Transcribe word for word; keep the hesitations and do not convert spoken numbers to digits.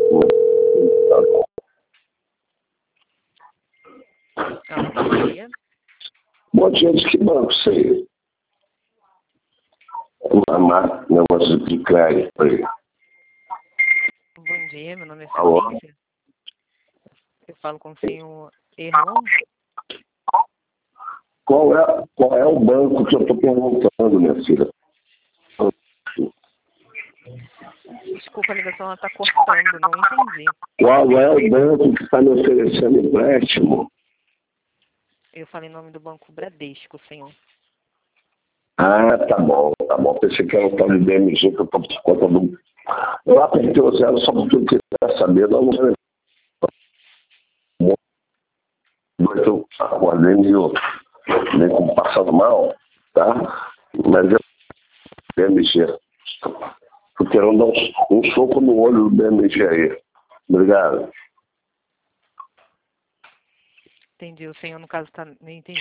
Alô, bom dia. Bom dia, de que banco você? Uma máquina, negócio de crédito aí. Bom dia, meu nome é Alô? Felícia. Eu falo com o senhor Erlon. Qual é, qual é o banco que eu estou perguntando, minha filha? Desculpa, a ligação está cortando, não entendi. Qual é o banco que está me oferecendo empréstimo? Eu falei em nome do Banco Bradesco, senhor. Ah, tá bom, tá bom. Pensei que era o tal de B M G que eu estou por conta do... Eu apertei o zero só porque eu queria saber. Não, não sei. Eu acordei meio, meio com passando mal, tá? Mas eu B M G. Tô querendo dar um, um soco no olho do B M G aí. Obrigado. Entendi, o senhor, no caso, está... Nem entendi.